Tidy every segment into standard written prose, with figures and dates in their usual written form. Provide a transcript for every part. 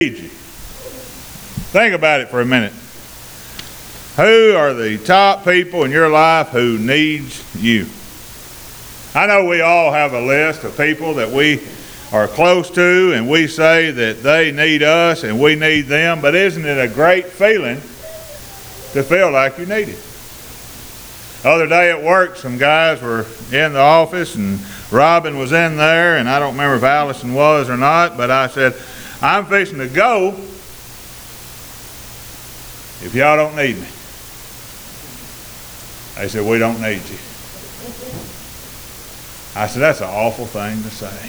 need you. Think about it for a minute. Who are the top people in your life who needs you? I know we all have a list of people that we are close to and we say that they need us and we need them, but isn't it a great feeling to feel like you need it? The other day at work, some guys were in the office and Robin was in there, and I don't remember if Allison was or not, but I said, I'm fixing to go if y'all don't need me. They said, we don't need you. I said, that's an awful thing to say.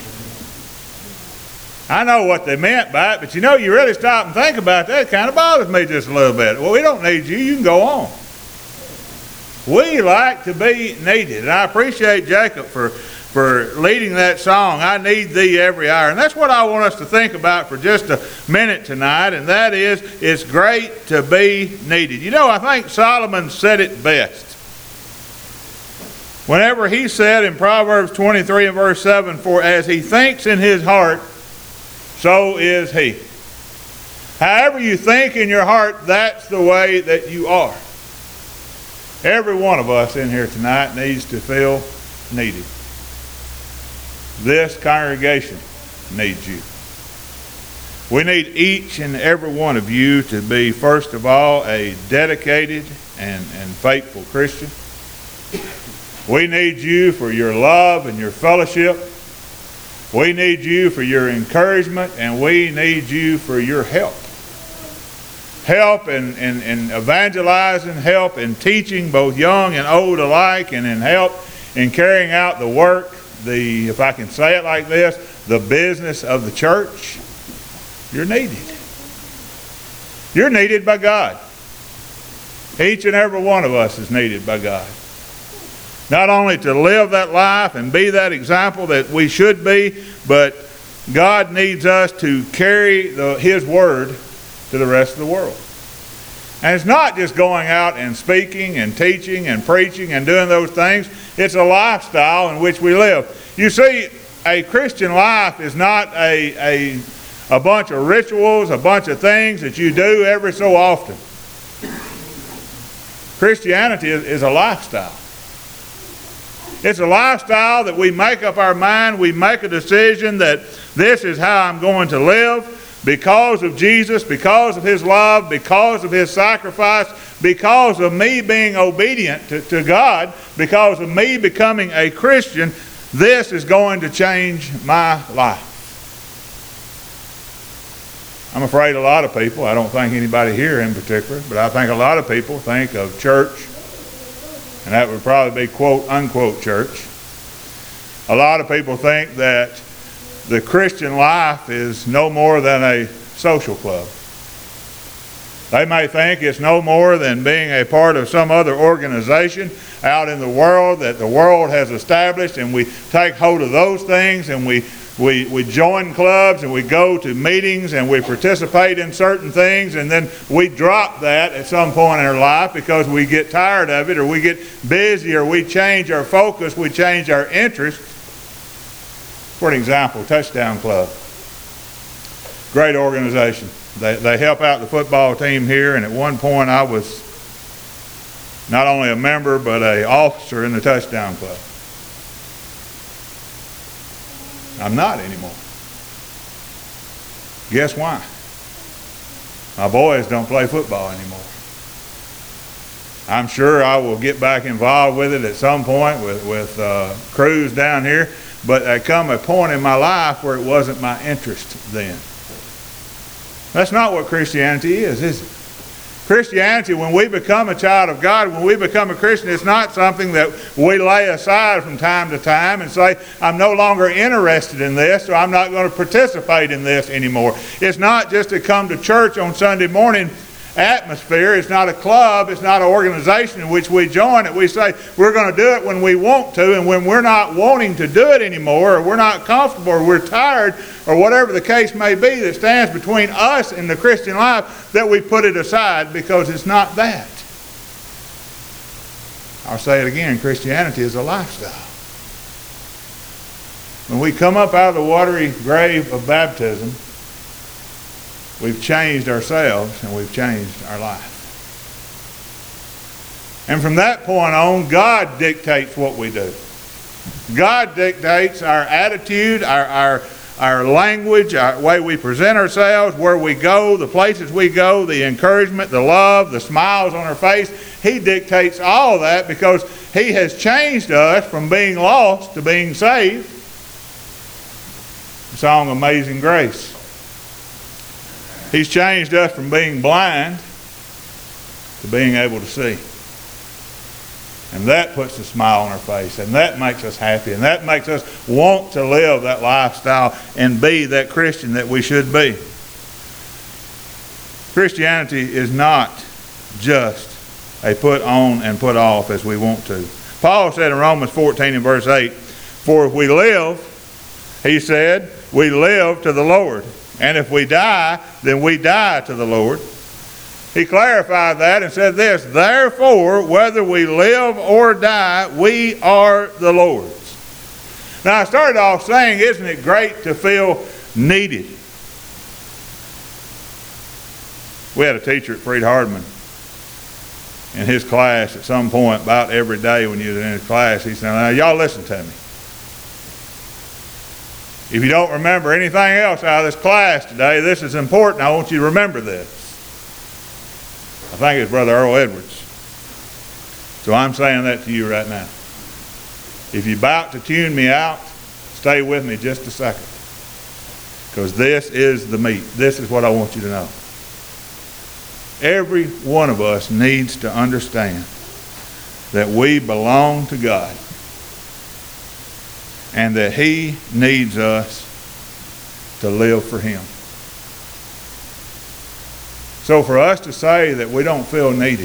I know what they meant by it, but you really stop and think about that, it kind of bothers me just a little bit. Well, we don't need you, you can go on. We like to be needed, and I appreciate Jacob for leading that song, I Need Thee Every Hour. And that's what I want us to think about for just a minute tonight, and that is, it's great to be needed. I think Solomon said it best. Whenever he said in Proverbs 23 and verse 7, for as he thinks in his heart, so is he. However you think in your heart, that's the way that you are. Every one of us in here tonight needs to feel needed. This congregation needs you. We need each and every one of you to be, first of all, a dedicated and faithful Christian. We need you for your love and your fellowship. We need you for your encouragement, and we need you for your help. Help in evangelizing, help in teaching both young and old alike, and in help in carrying out the work, if I can say it like this, the business of the church. You're needed. You're needed by God. Each and every one of us is needed by God. Not only to live that life and be that example that we should be, but God needs us to carry His Word to the rest of the world. And it's not just going out and speaking and teaching and preaching and doing those things. It's a lifestyle in which we live. You see, a Christian life is not a bunch of rituals, a bunch of things that you do every so often. Christianity is a lifestyle. It's a lifestyle that we make up our mind. We make a decision that this is how I'm going to live because of Jesus, because of His love, because of His sacrifice, because of me being obedient to God, because of me becoming a Christian. This is going to change my life. I'm afraid a lot of people, I don't think anybody here in particular, but I think a lot of people think of church, and that would probably be quote unquote church. A lot of people think that the Christian life is no more than a social club. They may think it's no more than being a part of some other organization out in the world that the world has established, and we take hold of those things and we join clubs and we go to meetings and we participate in certain things, and then we drop that at some point in our life because we get tired of it, or we get busy, or we change our focus, we change our interest. For an example, Touchdown Club. Great organization. They help out the football team here, and at one point I was not only a member but an officer in the Touchdown Club. I'm not anymore. Guess why? My boys don't play football anymore. I'm sure I will get back involved with it at some point with crews down here, but there come a point in my life where it wasn't my interest then. That's not what Christianity is it? Christianity, when we become a child of God, when we become a Christian, it's not something that we lay aside from time to time and say, I'm no longer interested in this, or I'm not going to participate in this anymore. It's not just to come to church on Sunday morning atmosphere. It's not a club. It's not an organization in which we join it. We say we're going to do it when we want to, and when we're not wanting to do it anymore, or we're not comfortable, or we're tired, or whatever the case may be that stands between us and the Christian life, that we put it aside because it's not that. I'll say it again, Christianity is a lifestyle. When we come up out of the watery grave of baptism, we've changed ourselves and we've changed our life. And from that point on, God dictates what we do. God dictates our attitude, our language, our way we present ourselves, where we go, the places we go, the encouragement, the love, the smiles on our face. He dictates all that because He has changed us from being lost to being saved. The song Amazing Grace. He's changed us from being blind to being able to see. And that puts a smile on our face, and that makes us happy, and that makes us want to live that lifestyle and be that Christian that we should be. Christianity is not just a put on and put off as we want to. Paul said in Romans 14 and verse 8, "For if we live," he said, "we live to the Lord. And if we die, then we die to the Lord." He clarified that and said this, "Therefore, whether we live or die, we are the Lord's." Now, I started off saying, isn't it great to feel needed? We had a teacher at Freed Hardman in his class at some point, about every day when you was in his class, he said, "Now, y'all listen to me. If you don't remember anything else out of this class today, this is important. I want you to remember this." I think it's Brother Earl Edwards. So I'm saying that to you right now. If you're about to tune me out, stay with me just a second. Because this is the meat. This is what I want you to know. Every one of us needs to understand that we belong to God and that He needs us to live for Him. So for us to say that we don't feel needed,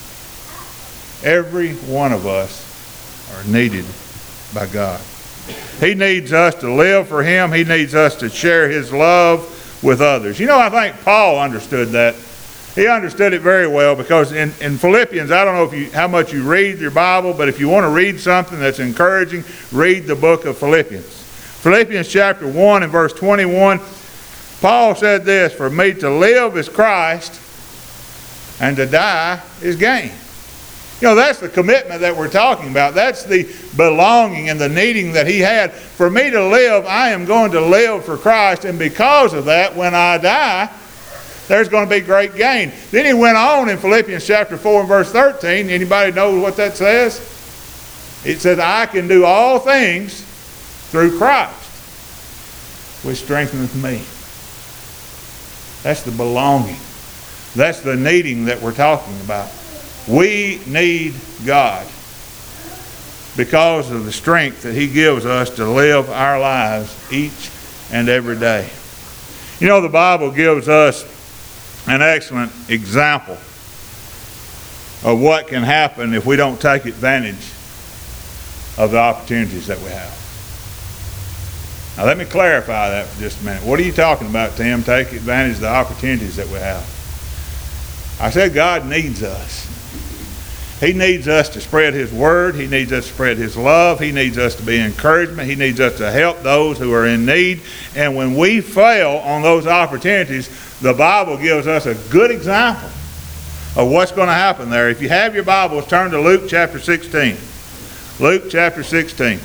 every one of us are needed by God. He needs us to live for Him. He needs us to share His love with others. You know, I think Paul understood that. He understood it very well because in Philippians, I don't know how much you read your Bible, but if you want to read something that's encouraging, read the book of Philippians. Philippians chapter 1 and verse 21, Paul said this, "For me to live is Christ, and to die is gain." You know, that's the commitment that we're talking about. That's the belonging and the needing that he had. For me to live, I am going to live for Christ, and because of that, when I die, there's going to be great gain. Then he went on in Philippians chapter 4 and verse 13. Anybody know what that says? It says, "I can do all things through Christ, which strengtheneth me." That's the belonging. That's the needing that we're talking about. We need God because of the strength that He gives us to live our lives each and every day. You know, the Bible gives us an excellent example of what can happen if we don't take advantage of the opportunities that we have. Now let me clarify that for just a minute. What are you talking about, Tim? Take advantage of the opportunities that we have. I said God needs us. He needs us to spread His word. He needs us to spread His love. He needs us to be encouragement. He needs us to help those who are in need. And when we fail on those opportunities, the Bible gives us a good example of what's going to happen there. If you have your Bibles, turn to Luke chapter 16. Luke chapter 16.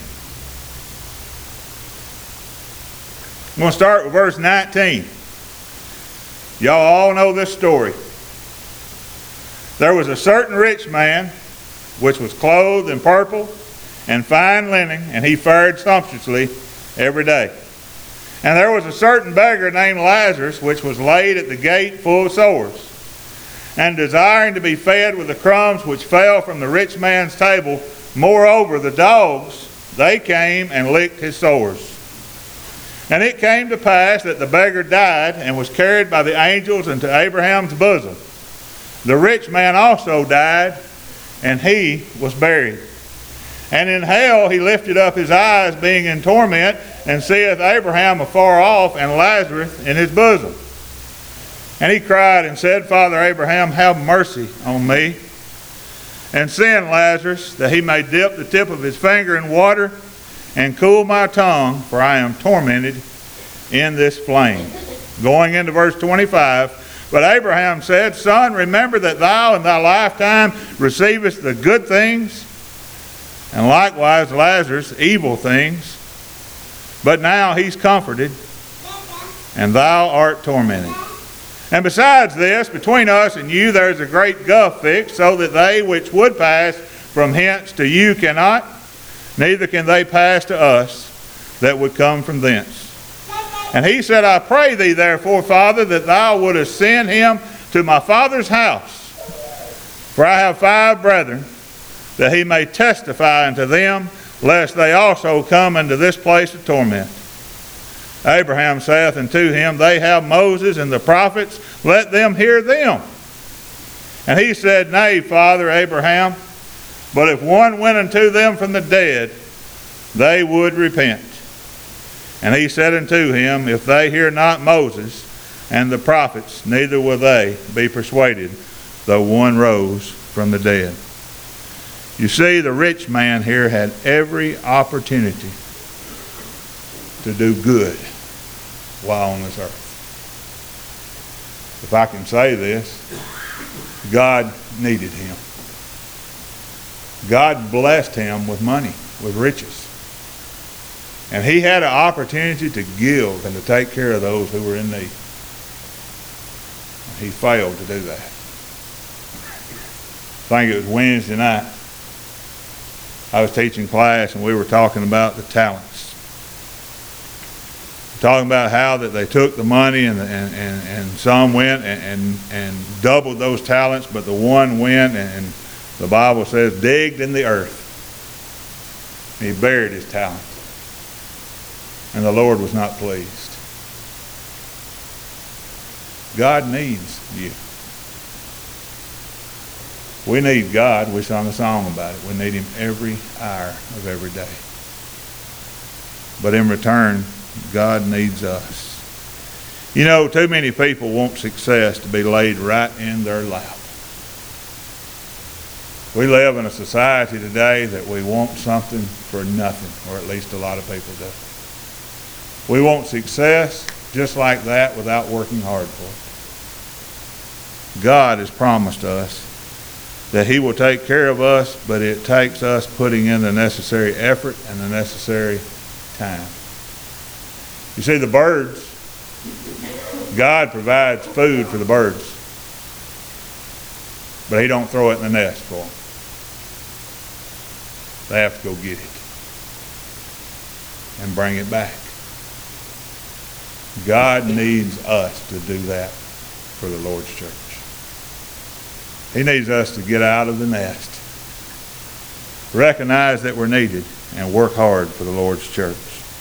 I'm going to start with verse 19. Y'all all know this story. "There was a certain rich man which was clothed in purple and fine linen, and he fared sumptuously every day. And there was a certain beggar named Lazarus, which was laid at the gate full of sores, and desiring to be fed with the crumbs which fell from the rich man's table. Moreover, the dogs, they came and licked his sores. And it came to pass that the beggar died and was carried by the angels into Abraham's bosom. The rich man also died, and he was buried. And in hell he lifted up his eyes, being in torment, and seeth Abraham afar off, and Lazarus in his bosom. And he cried and said, Father Abraham, have mercy on me, and send Lazarus, that he may dip the tip of his finger in water, and cool my tongue, for I am tormented in this flame. Going into verse 25, but Abraham said, Son, remember that thou in thy lifetime receivest the good things, and likewise Lazarus evil things. But now he's comforted, and thou art tormented. And besides this, between us and you there is a great gulf fixed, so that they which would pass from hence to you cannot, neither can they pass to us that would come from thence. And he said, I pray thee therefore, Father, that thou wouldest send him to my father's house. For I have 5 brethren, that he may testify unto them, lest they also come into this place of torment. Abraham saith unto him, They have Moses and the prophets, let them hear them. And he said, Nay, Father Abraham, but if one went unto them from the dead, they would repent. And he said unto him, If they hear not Moses and the prophets, neither will they be persuaded, though one rose from the dead. You see, the rich man here had every opportunity to do good while on this earth. If I can say this, God needed him. God blessed him with money, with riches. And he had an opportunity to give and to take care of those who were in need. He failed to do that. I think it was Wednesday night. I was teaching class and we were talking about the talents. Talking about how that they took the money and some went and doubled those talents, but the one went and the Bible says digged in the earth. He buried his talent. And the Lord was not pleased. God needs you. We need God. We sung a song about it. We need him every hour of every day. But in return, God needs us. You know, too many people want success to be laid right in their lap. We live in a society today that we want something for nothing, or at least a lot of people do. We want success just like that without working hard for it. God has promised us that he will take care of us, but it takes us putting in the necessary effort and the necessary time. You see, the birds, God provides food for the birds, but he don't throw it in the nest for them. They have to go get it and bring it back. God needs us to do that for the Lord's church. He needs us to get out of the nest, recognize that we're needed, and work hard for the Lord's church.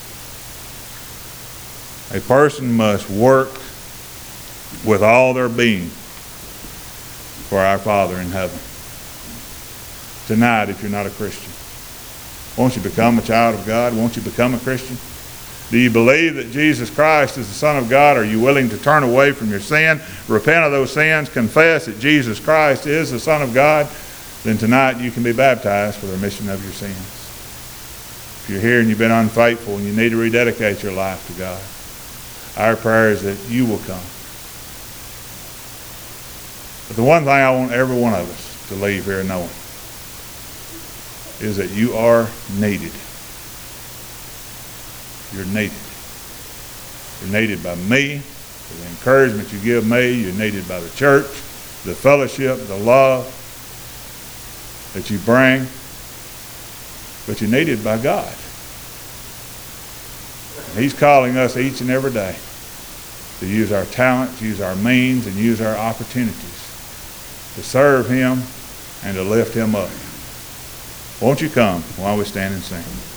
A person must work with all their being for our Father in heaven. Tonight, if you're not a Christian, won't you become a child of God? Won't you become a Christian? Do you believe that Jesus Christ is the Son of God? Are you willing to turn away from your sin, repent of those sins, confess that Jesus Christ is the Son of God? Then tonight you can be baptized for the remission of your sins. If you're here and you've been unfaithful and you need to rededicate your life to God, our prayer is that you will come. But the one thing I want every one of us to leave here knowing is that you are needed. You're needed. You're needed by me, for the encouragement you give me. You're needed by the church, the fellowship, the love that you bring. But you're needed by God. And he's calling us each and every day to use our talents, use our means, and use our opportunities to serve him and to lift him up. Won't you come while we stand and sing?